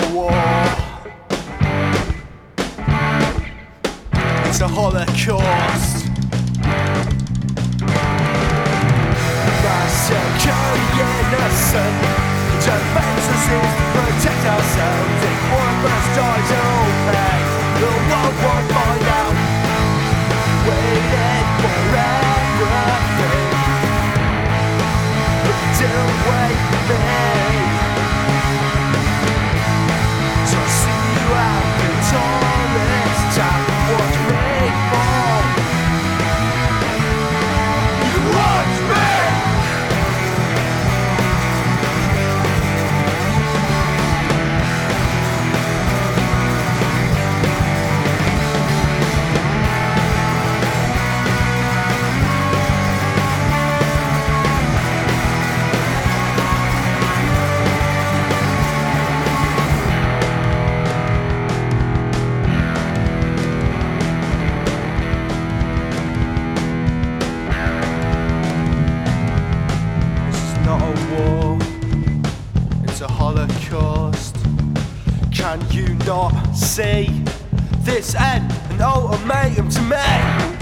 war. It's a holocaust. Massacre innocent. Defenses is to protect ourselves. If one of us dies, it'll pay. The world won't find out. Waiting for everything, but don't wait for me. So I see you out the tallest time. Watch me fall. You watch me. Not a war, it's a holocaust. Can you not see this end? An ultimatum to me.